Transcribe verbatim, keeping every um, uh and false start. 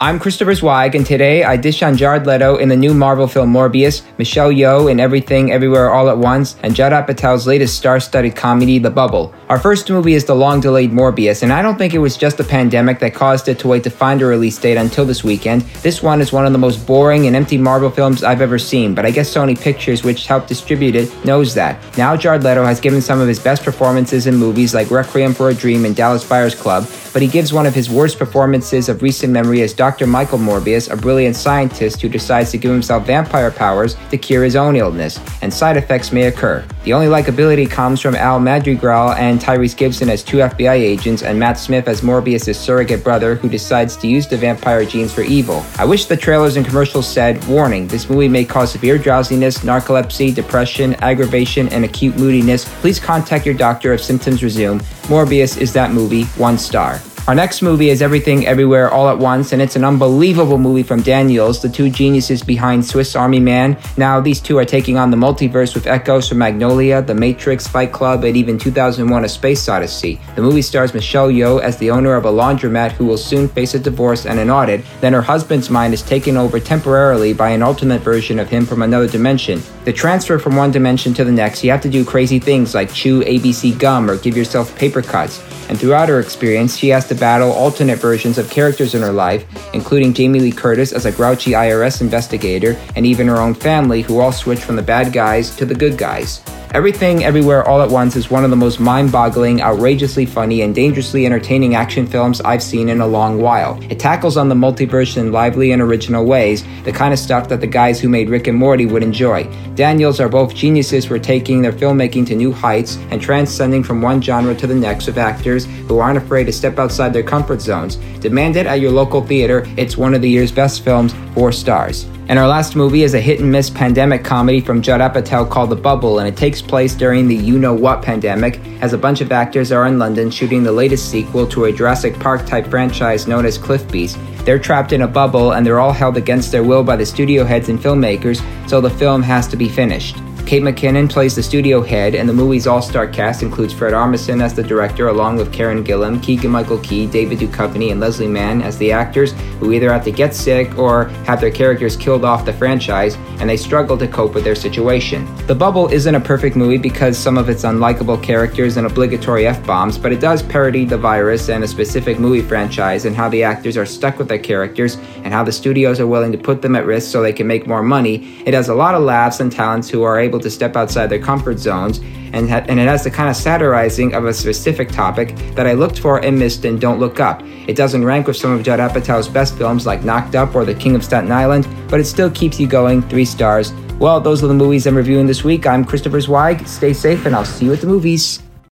I'm Christopher Zweig, and today I dish on Jared Leto in the new Marvel film Morbius, Michelle Yeoh in Everything Everywhere All at Once, and Judd Apatow's latest star-studded comedy, The Bubble. Our first movie is the long-delayed Morbius, and I don't think it was just the pandemic that caused it to wait to find a release date until this weekend. This one is one of the most boring and empty Marvel films I've ever seen, but I guess Sony Pictures, which helped distribute it, knows that. Now Jared Leto has given some of his best performances in movies like Requiem for a Dream and Dallas Buyers Club, but he gives one of his worst performances of recent memory as Doctor Michael Morbius, a brilliant scientist who decides to give himself vampire powers to cure his own illness, and side effects may occur. The only likability comes from Al Madrigal and Tyrese Gibson as two F B I agents, and Matt Smith as Morbius' surrogate brother who decides to use the vampire genes for evil. I wish the trailers and commercials said, "Warning, this movie may cause severe drowsiness, narcolepsy, depression, aggravation, and acute moodiness. Please contact your doctor if symptoms resume." Morbius is that movie, one star. Our next movie is Everything Everywhere All at Once, and it's an unbelievable movie from Daniels, the two geniuses behind Swiss Army Man. Now, these two are taking on the multiverse with echoes from Magnolia, The Matrix, Fight Club, and even two thousand one A Space Odyssey. The movie stars Michelle Yeoh as the owner of a laundromat who will soon face a divorce and an audit. Then her husband's mind is taken over temporarily by an alternate version of him from another dimension. To transfer from one dimension to the next, you have to do crazy things like chew A B C gum or give yourself paper cuts. And throughout her experience, she has to battle alternate versions of characters in her life, including Jamie Lee Curtis as a grouchy I R S investigator, and even her own family, who all switch from the bad guys to the good guys. Everything Everywhere All at Once is one of the most mind-boggling, outrageously funny, and dangerously entertaining action films I've seen in a long while. It tackles on the multiverse in lively and original ways, the kind of stuff that the guys who made Rick and Morty would enjoy. Daniels are both geniuses for taking their filmmaking to new heights and transcending from one genre to the next with actors who aren't afraid to step outside their comfort zones. Demand it at your local theater. It's one of the year's best films, four stars. And our last movie is a hit-and-miss pandemic comedy from Judd Apatow called The Bubble, and it takes place during the you-know-what pandemic, as a bunch of actors are in London shooting the latest sequel to a Jurassic Park-type franchise known as Cliff Beast. They're trapped in a bubble, and they're all held against their will by the studio heads and filmmakers, so the film has to be finished. Kate McKinnon plays the studio head, and the movie's all-star cast includes Fred Armisen as the director, along with Karen Gillan, Keegan-Michael Key, David Duchovny, and Leslie Mann as the actors, who either have to get sick or have their characters killed off the franchise, and they struggle to cope with their situation. The Bubble isn't a perfect movie because some of its unlikable characters and obligatory F-bombs, but it does parody the virus and a specific movie franchise and how the actors are stuck with their characters and how the studios are willing to put them at risk so they can make more money. It has a lot of laughs and talents who are able to step outside their comfort zones, and, ha- and it has the kind of satirizing of a specific topic that I looked for and missed in Don't Look Up. It doesn't rank with some of Judd Apatow's best films like Knocked Up or The King of Staten Island, but it still keeps you going, three stars. Well, those are the movies I'm reviewing this week. I'm Christopher Zweig. Stay safe, and I'll see you at the movies.